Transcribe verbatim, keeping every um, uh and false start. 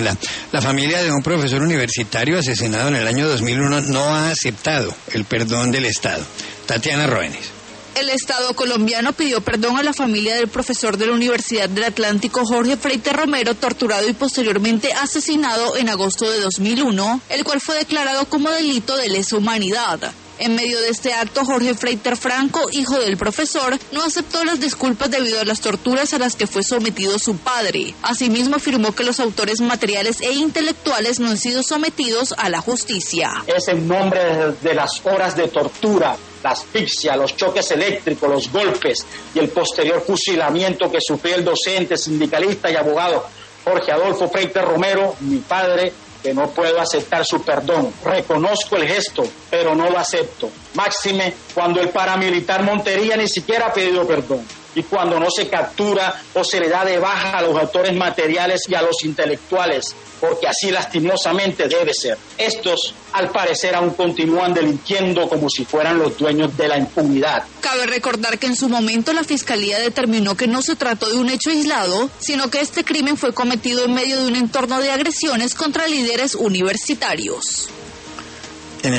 La, la familia de un profesor universitario asesinado en el año dos mil uno no ha aceptado el perdón del Estado. Tatiana Roenes. El Estado colombiano pidió perdón a la familia del profesor de la Universidad del Atlántico, Jorge Freiter Romero, torturado y posteriormente asesinado en agosto de dos mil uno, el cual fue declarado como delito de lesa humanidad. En medio de este acto, Jorge Freiter Franco, hijo del profesor, no aceptó las disculpas debido a las torturas a las que fue sometido su padre. Asimismo, afirmó que los autores materiales e intelectuales no han sido sometidos a la justicia. Es en nombre de las horas de tortura, la asfixia, los choques eléctricos, los golpes y el posterior fusilamiento que sufrió el docente, sindicalista y abogado Jorge Adolfo Freiter Romero, mi padre, que no puedo aceptar su perdón. Reconozco el gesto, pero no lo acepto. Máxime cuando el paramilitar Montería ni siquiera ha pedido perdón. Y cuando no se captura o se le da de baja a los autores materiales y a los intelectuales, porque así lastimosamente debe ser. Estos, al parecer, aún continúan delinquiendo como si fueran los dueños de la impunidad. Cabe recordar que en su momento la Fiscalía determinó que no se trató de un hecho aislado, sino que este crimen fue cometido en medio de un entorno de agresiones contra líderes universitarios.